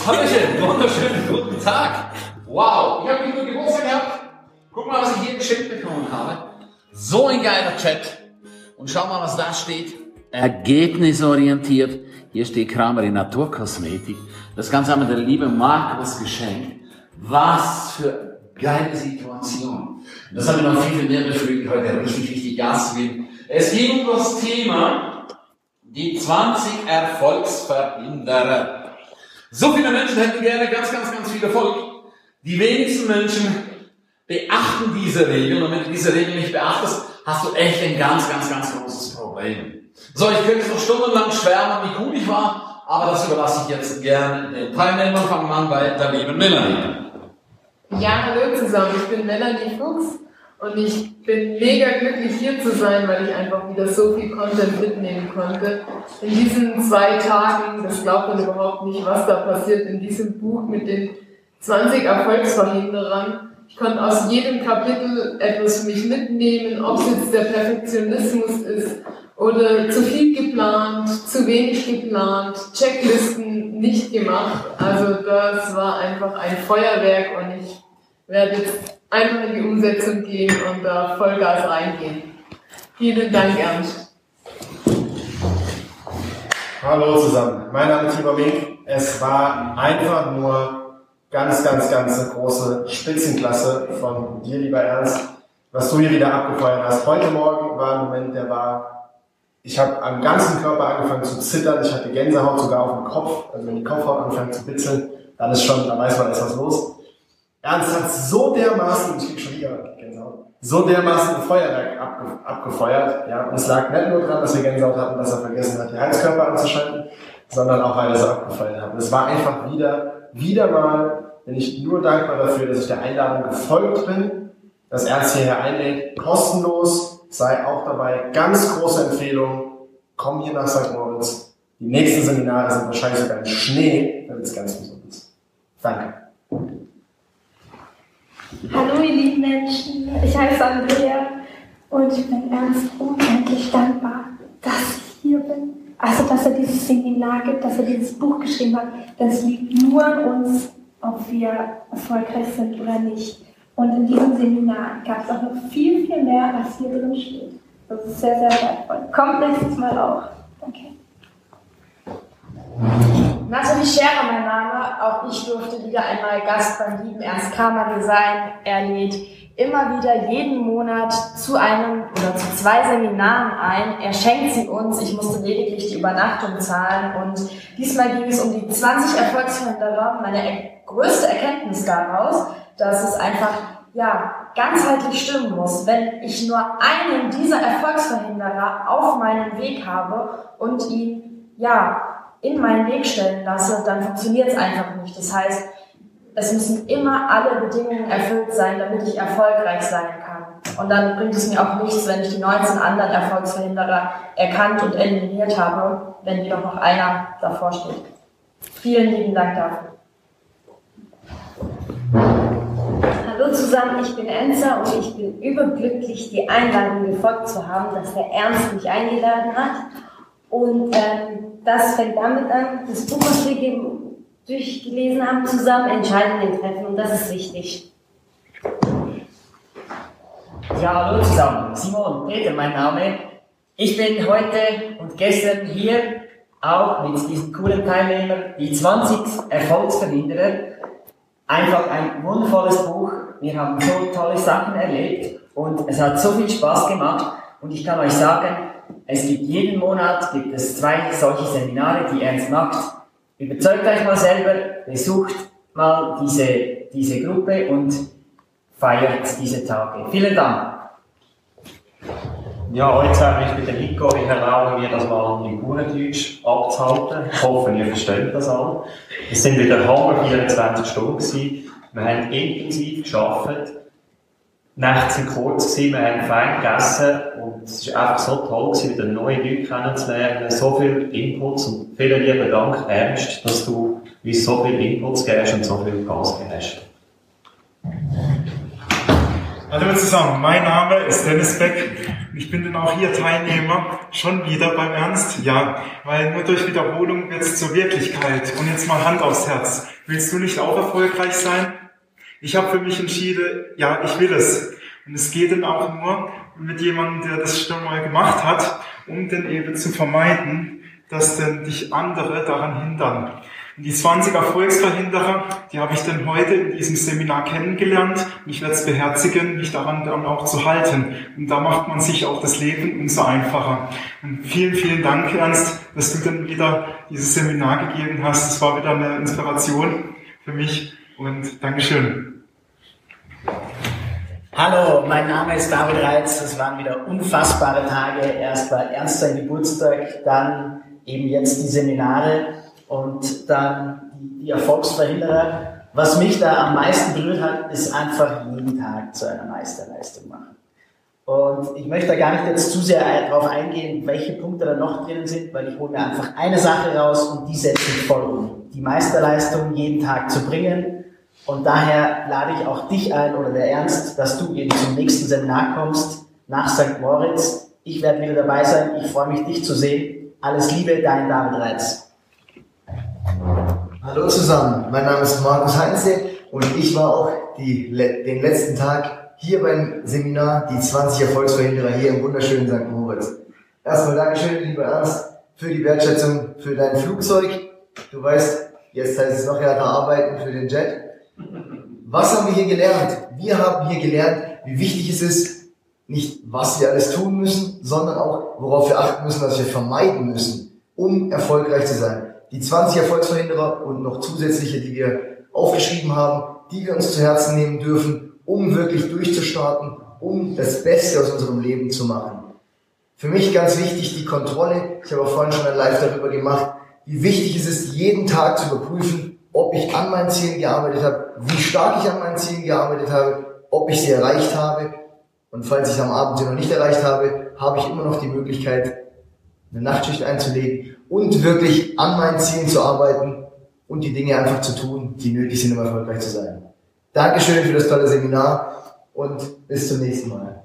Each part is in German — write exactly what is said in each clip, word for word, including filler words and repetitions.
Hallöchen, wunderschönen guten Tag. Wow, ich habe nicht nur Geburtstag gehabt. Guck mal, was ich hier geschenkt bekommen habe. So ein geiler Chat. Und schau mal, was da steht. Ergebnisorientiert. Hier steht Kramer in Naturkosmetik. Das Ganze haben wir der liebe Markus geschenkt. Was für geile Situation. Das haben wir noch viel, viel mehr beflügelt heute. Richtig, richtig Gas geben. Es ging um das Thema die zwanzig Erfolgsverhinderer. So viele Menschen hätten gerne ganz, ganz, ganz viel Erfolg. Die wenigsten Menschen beachten diese Regeln. Und wenn du diese Regeln nicht beachtest, hast du echt ein ganz, ganz, ganz großes Problem. So, ich könnte jetzt noch stundenlang schwärmen, wie cool ich war, aber das überlasse ich jetzt gerne den Teilnehmern. Fangen wir an bei der lieben Melanie. Ja, hallo zusammen, ich bin Melanie Fuchs und ich bin mega glücklich hier zu sein, weil ich einfach wieder so viel Content mitnehmen konnte. In diesen zwei Tagen, das glaubt man überhaupt nicht, was da passiert in diesem Buch mit den zwanzig Erfolgsverhinderern. Ich konnte aus jedem Kapitel etwas für mich mitnehmen, ob es jetzt der Perfektionismus ist oder zu viel geplant, zu wenig geplant, Checklisten nicht gemacht. Also das war einfach ein Feuerwerk und ich werde jetzt einfach in die Umsetzung gehen und da Vollgas reingehen. Vielen Dank, Ernst. Hallo zusammen, mein Name ist Tibor Mink. Es war einfach nur ganz, ganz, ganz eine große Spitzenklasse von dir, lieber Ernst, was du hier wieder abgefeuert hast. Heute Morgen war ein Moment, der war, ich habe am ganzen Körper angefangen zu zittern, ich hatte Gänsehaut sogar auf dem Kopf, also wenn die Kopfhaut anfängt zu bitzeln, dann ist schon, dann weiß man, da ist was los. Ernst hat so dermaßen, ich krieg schon wieder Gänsehaut, so dermaßen ein Feuerwerk abge, abgefeuert, ja, und es lag nicht nur daran, dass wir Gänsehaut hatten, dass er vergessen hat, die Heizkörper anzuschalten, sondern auch, weil er so abgefeuert hat. Und es war einfach wieder, wieder mal, bin ich nur dankbar dafür, dass ich der Einladung gefolgt bin, dass Ernst hierher einlädt, kostenlos, sei auch dabei, ganz große Empfehlung, komm hier nach Sankt Moritz. Die nächsten Seminare sind wahrscheinlich sogar im Schnee, damit es ganz gesund ist. Danke. Hallo ihr lieben Menschen, ich heiße Andrea und ich bin Ernst unendlich dankbar, dass ich hier bin. Also, dass er dieses Seminar gibt, dass er dieses Buch geschrieben hat, das liegt nur an uns, ob wir erfolgreich sind oder nicht. Und in diesem Seminar gab es auch noch viel, viel mehr, als hier drin steht. Das ist sehr, sehr wertvoll. Kommt nächstes Mal auch. Danke. Nathalie Scherer, mein Name. Auch ich durfte wieder einmal Gast beim lieben Ernst Kramer sein. Er lädt immer wieder jeden Monat zu einem oder zu zwei Seminaren ein. Er schenkt sie uns. Ich musste lediglich die Übernachtung zahlen. Und diesmal ging es um die zwanzig Erfolgsverhinderer. Meine größte Erkenntnis daraus, dass es einfach, ja, ganzheitlich stimmen muss. Wenn ich nur einen dieser Erfolgsverhinderer auf meinem Weg habe und ihn, ja, in meinen Weg stellen lasse, dann funktioniert es einfach nicht. Das heißt, es müssen immer alle Bedingungen erfüllt sein, damit ich erfolgreich sein kann. Und dann bringt es mir auch nichts, wenn ich die neunzehn anderen Erfolgsverhinderer erkannt und eliminiert habe, wenn jedoch noch einer davor steht. Vielen lieben Dank dafür. Hallo zusammen, ich bin Enza und ich bin überglücklich, die Einladung gefolgt zu haben, dass der Ernst mich eingeladen hat. Und ähm, das fängt damit an, das Buch, was wir durchgelesen haben, zusammen Entscheidungen treffen und das ist wichtig. Ja, hallo zusammen, Simon Peter mein Name. Ich bin heute und gestern hier auch mit diesen coolen Teilnehmern, die zwanzig Erfolgsverhinderer. Einfach ein wundervolles Buch. Wir haben so tolle Sachen erlebt und es hat so viel Spaß gemacht. Und ich kann euch sagen, es gibt jeden Monat gibt es zwei solche Seminare, die Ernst macht. Überzeugt euch mal selber, besucht mal diese, diese Gruppe und feiert diese Tage. Vielen Dank. Ja, heute zusammen, ich bin der Nico, ich erlaube mir das mal in Bauerndeutsch abzuhalten. Ich hoffe, ihr versteht das alle. Es sind wieder Hammer vierundzwanzig Stunden gewesen. Wir haben intensiv gearbeitet. Die Nächte sind kurz gewesen, wir haben fein gegessen und es ist einfach so toll gewesen, wieder neue Leute kennenzulernen. So viel Inputs und vielen lieben Dank, Ernst, dass du uns so viel Inputs gibst und so viel Gas gibst. Hallo zusammen, mein Name ist Dennis Beck. Ich bin dann auch hier Teilnehmer, schon wieder beim Ernst. Ja, weil nur durch Wiederholung wird es zur Wirklichkeit. Und jetzt mal Hand aufs Herz. Willst du nicht auch erfolgreich sein? Ich habe für mich entschieden, ja, ich will es. Und es geht dann auch nur mit jemandem, der das schon mal gemacht hat, um dann eben zu vermeiden, dass dann dich andere daran hindern. Und die zwanzig Erfolgsverhinderer, die habe ich dann heute in diesem Seminar kennengelernt. Und ich werde es beherzigen, mich daran dann auch zu halten. Und da macht man sich auch das Leben umso einfacher. Und vielen, vielen Dank, Ernst, dass du dann wieder dieses Seminar gegeben hast. Es war wieder eine Inspiration für mich. Und Dankeschön. Hallo, mein Name ist David Reitz. Es waren wieder unfassbare Tage. Erst war Ernst sein Geburtstag, dann eben jetzt die Seminare. Und dann die Erfolgsverhinderer. Was mich da am meisten berührt hat, ist einfach jeden Tag zu einer Meisterleistung machen. Und ich möchte da gar nicht jetzt zu sehr darauf eingehen, welche Punkte da noch drin sind, weil ich hole mir einfach eine Sache raus und die setze ich voll um. Die Meisterleistung jeden Tag zu bringen. Und daher lade ich auch dich ein, oder der Ernst, dass du eben zum nächsten Seminar kommst, nach Sankt Moritz. Ich werde wieder dabei sein. Ich freue mich, dich zu sehen. Alles Liebe, dein David Reitz. Hallo zusammen, mein Name ist Markus Heinze und ich war auch die, den letzten Tag hier beim Seminar Die zwanzig Erfolgsverhinderer hier im wunderschönen Sankt Moritz. Erstmal Dankeschön, lieber Ernst, für die Wertschätzung für dein Flugzeug. Du weißt, jetzt heißt es noch härter arbeiten für den Jet. Was haben wir hier gelernt? Wir haben hier gelernt, wie wichtig es ist, nicht was wir alles tun müssen, sondern auch, worauf wir achten müssen, was wir vermeiden müssen, um erfolgreich zu sein. Die zwanzig Erfolgsverhinderer und noch zusätzliche, die wir aufgeschrieben haben, die wir uns zu Herzen nehmen dürfen, um wirklich durchzustarten, um das Beste aus unserem Leben zu machen. Für mich ganz wichtig die Kontrolle. Ich habe auch vorhin schon ein Live darüber gemacht, wie wichtig es ist, jeden Tag zu überprüfen, ob ich an meinen Zielen gearbeitet habe, wie stark ich an meinen Zielen gearbeitet habe, ob ich sie erreicht habe. Und falls ich am Abend sie noch nicht erreicht habe, habe ich immer noch die Möglichkeit, eine Nachtschicht einzulegen und wirklich an meinen Zielen zu arbeiten und die Dinge einfach zu tun, die nötig sind, um erfolgreich zu sein. Dankeschön für das tolle Seminar und bis zum nächsten Mal.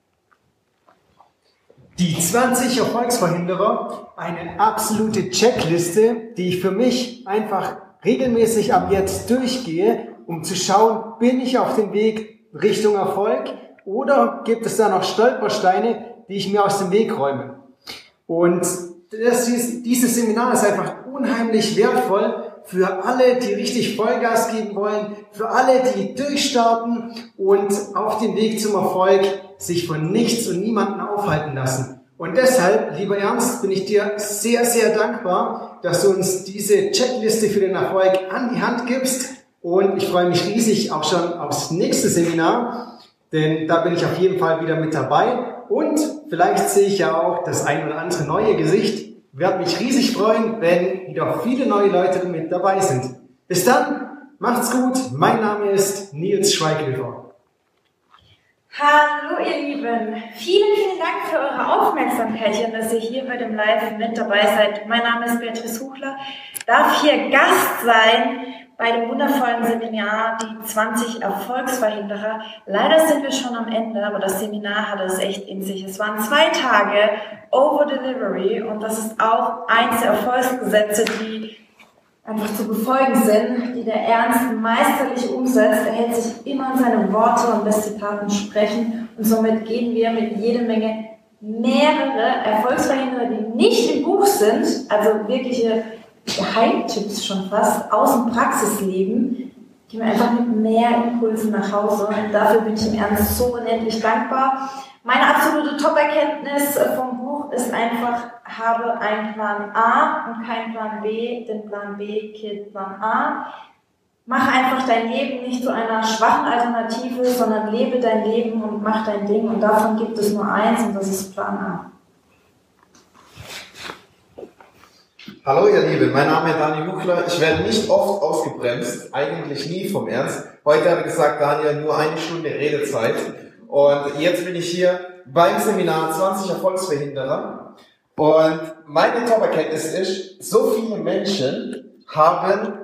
Die zwanzig Erfolgsverhinderer, eine absolute Checkliste, die ich für mich einfach regelmäßig ab jetzt durchgehe, um zu schauen, bin ich auf dem Weg Richtung Erfolg oder gibt es da noch Stolpersteine, die ich mir aus dem Weg räume. Und das, dieses Seminar ist einfach unheimlich wertvoll für alle, die richtig Vollgas geben wollen, für alle, die durchstarten und auf dem Weg zum Erfolg sich von nichts und niemanden aufhalten lassen. Und deshalb, lieber Ernst, bin ich dir sehr, sehr dankbar, dass du uns diese Checkliste für den Erfolg an die Hand gibst. Und ich freue mich riesig auch schon aufs nächste Seminar, denn da bin ich auf jeden Fall wieder mit dabei. Und vielleicht sehe ich ja auch das ein oder andere neue Gesicht. Werde mich riesig freuen, wenn wieder viele neue Leute mit dabei sind. Bis dann, macht's gut. Mein Name ist Nils Schweighöfer. Hallo ihr Lieben, vielen, vielen Dank für eure Aufmerksamkeit und dass ihr hier bei dem Live mit dabei seid. Mein Name ist Beatrice Huchler, darf hier Gast sein bei dem wundervollen Seminar Die zwanzig Erfolgsverhinderer. Leider sind wir schon am Ende, aber das Seminar hatte es echt in sich. Es waren zwei Tage Over Delivery und das ist auch eins der Erfolgsgesetze, die einfach zu befolgen sind, die der Ernst meisterlich umsetzt. Er hält sich immer an seine Worte und lässt die Taten sprechen und somit gehen wir mit jede Menge mehrere Erfolgsverhinderer, die nicht im Buch sind, also wirkliche Geheimtipps schon fast, aus dem Praxisleben, gehen wir einfach mit mehr Impulsen nach Hause und dafür bin ich im Ernst so unendlich dankbar. Meine absolute Top-Erkenntnis vom Buch ist einfach, habe einen Plan A und keinen Plan B, denn Plan B killt Plan A. Mach einfach dein Leben nicht zu einer schwachen Alternative, sondern lebe dein Leben und mach dein Ding und davon gibt es nur eins und das ist Plan A. Hallo ihr Lieben, mein Name ist Daniel Huchler. Ich werde nicht oft ausgebremst, eigentlich nie vom Ernst. Heute habe ich gesagt, Daniel, nur eine Stunde Redezeit. Und jetzt bin ich hier beim Seminar zwanzig Erfolgsverhinderer. Und meine Top-Erkenntnis ist, so viele Menschen haben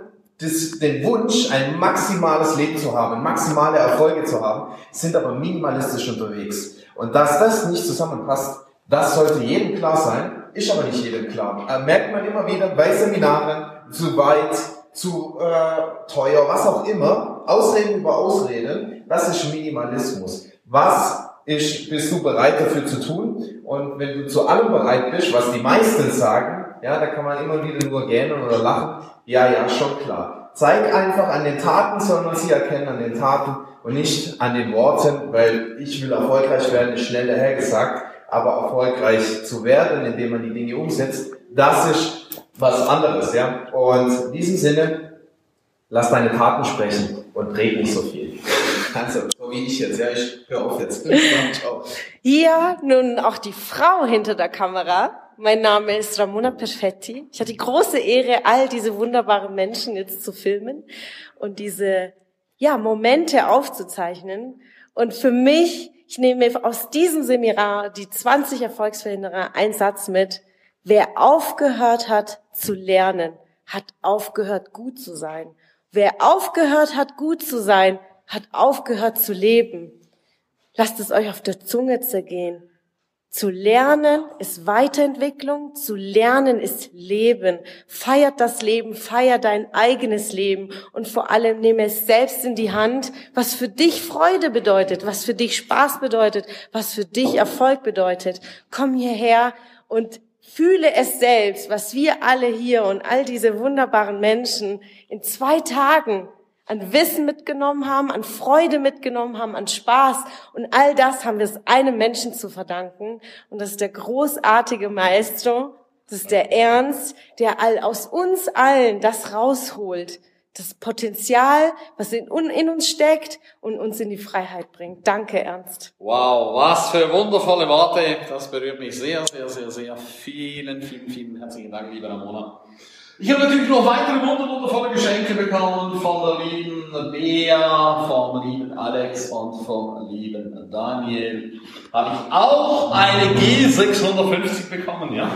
das, den Wunsch, ein maximales Leben zu haben, maximale Erfolge zu haben, sind aber minimalistisch unterwegs. Und dass das nicht zusammenpasst, das sollte jedem klar sein, ist aber nicht jedem klar. Äh, merkt man immer wieder bei Seminaren, zu weit, zu äh, teuer, was auch immer, Ausreden über Ausreden, das ist Minimalismus. Was ist, bist du bereit dafür zu tun? Und wenn du zu allem bereit bist, was die meisten sagen, ja, da kann man immer wieder nur gähnen oder lachen, ja, ja, schon klar. Zeig einfach, an den Taten soll man sie erkennen, an den Taten und nicht an den Worten, weil ich will erfolgreich werden, ist schnell dahergesagt, aber erfolgreich zu werden, indem man die Dinge umsetzt, das ist was anderes, ja. Und in diesem Sinne, lass deine Taten sprechen und red nicht so viel. Also, so wie ich jetzt, ja, ich höre auf jetzt. Ciao. Hier nun auch die Frau hinter der Kamera. Mein Name ist Ramona Perfetti. Ich hatte die große Ehre, all diese wunderbaren Menschen jetzt zu filmen und diese, ja, Momente aufzuzeichnen. Und für mich, ich nehme aus diesem Seminar die zwanzig Erfolgsverhinderer einen Satz mit: Wer aufgehört hat zu lernen, hat aufgehört gut zu sein. Wer aufgehört hat gut zu sein, hat aufgehört zu leben. Lasst es euch auf der Zunge zergehen. Zu lernen ist Weiterentwicklung, zu lernen ist Leben. Feiert das Leben, feier dein eigenes Leben und vor allem nehme es selbst in die Hand, was für dich Freude bedeutet, was für dich Spaß bedeutet, was für dich Erfolg bedeutet. Komm hierher und fühle es selbst, was wir alle hier und all diese wunderbaren Menschen in zwei Tagen an Wissen mitgenommen haben, an Freude mitgenommen haben, an Spaß. Und all das haben wir es einem Menschen zu verdanken. Und das ist der großartige Maestro, das ist der Ernst, der all aus uns allen das rausholt. Das Potenzial, was in, in uns steckt und uns in die Freiheit bringt. Danke, Ernst. Wow, was für wundervolle Worte. Das berührt mich sehr, sehr, sehr, sehr. Vielen, vielen, vielen herzlichen Dank, liebe Ramona. Ich habe natürlich noch weitere wundervolle Geschenke bekommen von der lieben Bea, vom lieben Alex und vom lieben Daniel. Habe ich auch eine G sechshundertfünfzig bekommen, ja.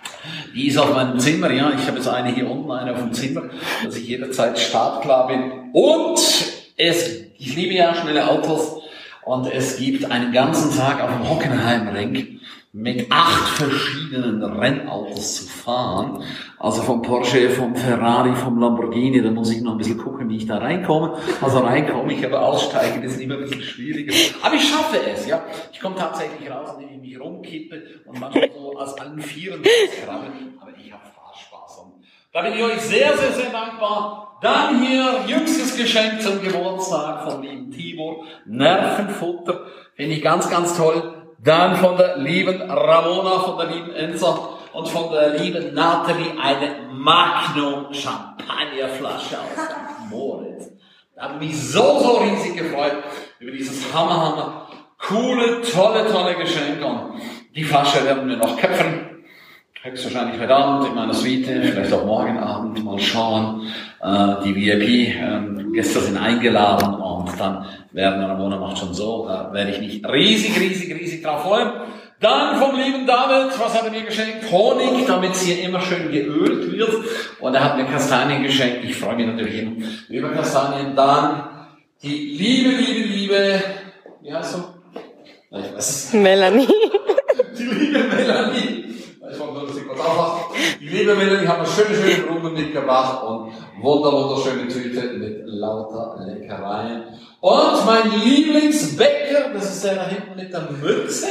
Die ist auf meinem Zimmer, ja. Ich habe jetzt eine hier unten, eine auf dem Zimmer, dass ich jederzeit startklar bin. Und es, ich liebe ja schnelle Autos. Und es gibt einen ganzen Tag auf dem Hockenheimring mit acht verschiedenen Rennautos zu fahren. Also vom Porsche, vom Ferrari, vom Lamborghini. Da muss ich noch ein bisschen gucken, wie ich da reinkomme. Also reinkomme ich, aber aussteigen ist immer ein bisschen schwieriger. Aber ich schaffe es, ja. Ich komme tatsächlich raus, indem ich mich rumkippe und manchmal so aus allen Vieren krabbel. Aber ich habe Spaß. Und da bin ich euch sehr, sehr, sehr dankbar. Dann hier jüngstes Geschenk zum Geburtstag von lieben Tibor. Nervenfutter. Finde ich ganz, ganz toll. Dann von der lieben Ramona, von der lieben Enza und von der lieben Nathalie eine Magnum Champagnerflasche aus Sankt Moritz. Da habe ich mich so, so riesig gefreut über dieses Hammer, Hammer, coole, tolle, tolle Geschenk. Und die Flasche werden wir noch köpfen. Höchstwahrscheinlich heute Abend in meiner Suite, vielleicht auch morgen Abend, mal schauen. Äh, die V I P-Gäste ähm, sind eingeladen und dann werden, Ramona macht schon so, da werde ich mich riesig, riesig, riesig drauf freuen. Dann vom lieben David, was hat er mir geschenkt? Honig, damit es hier immer schön geölt wird. Und er hat mir Kastanien geschenkt. Ich freue mich natürlich immer über Kastanien. Dann die liebe, liebe, liebe, wie heißt du? Ich weiß es. Melanie. Die liebe Melanie. Ich wollte nur, dass ich kurz aufmache. Die liebe Melanie hat mir schöne, schöne Blumen mitgebracht und wunder, wunderschöne Tüte mit lauter Leckereien. Und mein Lieblingsbäcker, das ist der da hinten mit der Mütze,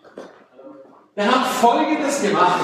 der hat Folgendes gemacht.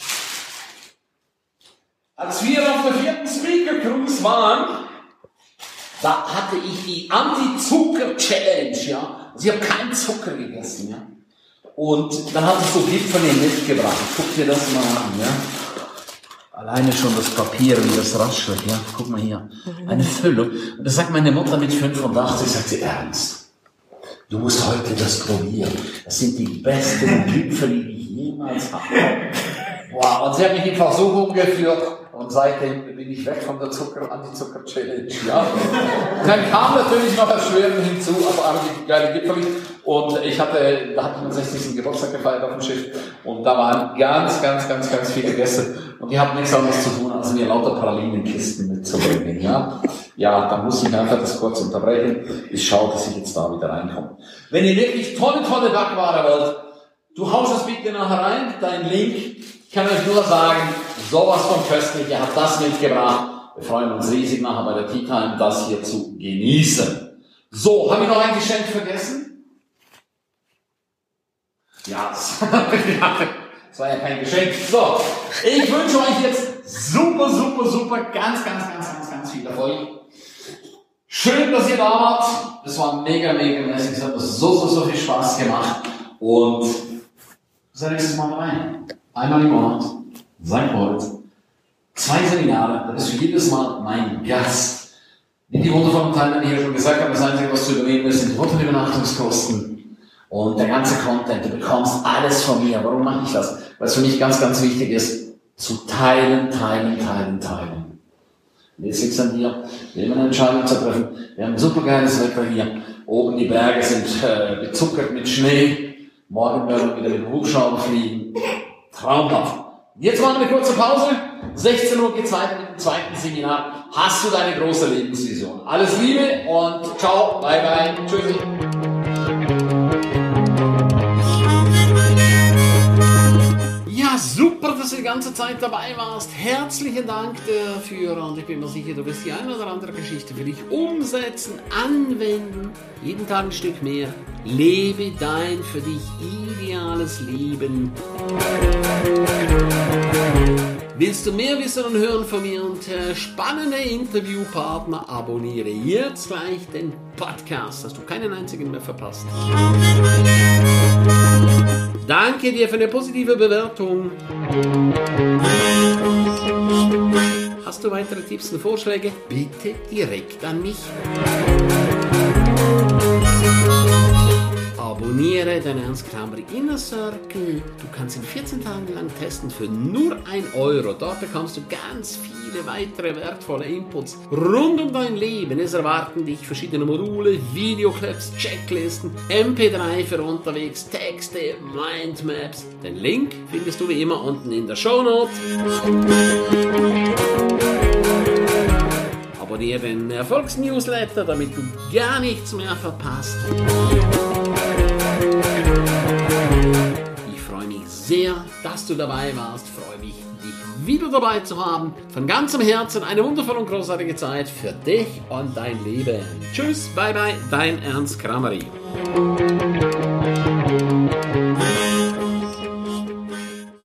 Als wir auf der vierten Speaker Cruise waren, da hatte ich die Anti-Zucker-Challenge, ja. Also ich habe keinen Zucker gegessen, ja. Und dann hat es so Gipfel mitgebracht. Guck dir das mal an, ja. Alleine schon das Papier, wie das raschelt, ja. Guck mal hier. Eine Füllung. Und das sagt meine Mutter mit fünfundachtzig, sagt sie, Ernst, du musst heute das probieren. Das sind die besten Gipfel, die ich jemals habe. Wow. Und sie hat mich in Versuchung geführt. Und seitdem bin ich weg von der Zucker, Anti-Zucker-Challenge, ja. Dann kam natürlich noch das Schweren hinzu, aber auch die geile Gipfel. Und ich hatte, da hatte ich meinen sechzigsten Geburtstag gefeiert auf dem Schiff und da waren ganz, ganz, ganz, ganz viele Gäste und die hatten nichts anderes zu tun, als mir lauter Pralinenkisten mitzubringen. Ja, ja, dann musste ich einfach das kurz unterbrechen. Ich schaue, dass ich jetzt da wieder reinkomme. Wenn ihr wirklich tolle, tolle Backware wollt, du haust das bitte nachher rein, dein Link. Ich kann euch nur sagen, sowas von köstlich, ihr habt das mitgebracht. Wir freuen uns riesig nachher bei der Tea Time, das hier zu genießen. So, habe ich noch ein Geschenk vergessen? Ja, das war ja kein Geschenk. So, ich wünsche euch jetzt super, super, super, ganz, ganz, ganz, ganz, ganz viel Erfolg. Schön, dass ihr da wart. Es war mega, mega mäßig. Es hat uns so, so, so viel Spaß gemacht. Und das nächste Mal rein. Einmal im Monat. Sankt Moritz. Zwei Seminare. Da bist du jedes Mal mein Gast. Wie die wundervollen Teilnehmer hier schon gesagt haben, das Einzige, was zu übernehmen ist, sind die Hotelübernachtungskosten. Und der ganze Content, du bekommst alles von mir. Warum mache ich das? Weil es für mich ganz, ganz wichtig ist, zu teilen, teilen, teilen, teilen. Und jetzt liegt es an dir, wie immer eine Entscheidung zu treffen. Wir haben super geiles Wetter hier. Oben die Berge sind äh, bezuckert mit Schnee. Morgen werden wir wieder mit dem Hubschrauber fliegen. Traumhaft. Jetzt machen wir eine kurze Pause. sechzehn Uhr geht's weiter mit dem zweiten Seminar. Hast du deine große Lebensvision? Alles Liebe und ciao, bye bye, tschüssi. Ja, super, dass du die ganze Zeit dabei warst. Herzlichen Dank dafür und ich bin mir sicher, du wirst die eine oder andere Geschichte für dich umsetzen, anwenden. Jeden Tag ein Stück mehr. Lebe dein für dich ideales Leben. Willst du mehr wissen und hören von mir und äh, spannende Interviewpartner, abonniere jetzt gleich den Podcast, dass du keinen einzigen mehr verpasst. Danke dir für eine positive Bewertung. Hast du weitere Tipps und Vorschläge? Bitte direkt an mich. Abonniere den Ernst Krameri Inner Circle. Du kannst ihn vierzehn Tage lang testen für nur ein Euro. Dort bekommst du ganz viele weitere wertvolle Inputs rund um dein Leben. Es erwarten dich verschiedene Module, Videoclips, Checklisten, M P drei für unterwegs, Texte, Mindmaps. Den Link findest du wie immer unten in der Shownote. Abonniere den Erfolgsnewsletter, damit du gar nichts mehr verpasst. Ich freue mich sehr, dass du dabei warst. Ich freue mich, dich wieder dabei zu haben. Von ganzem Herzen eine wundervolle und großartige Zeit für dich und dein Leben. Tschüss, bye bye, dein Ernst Krameri.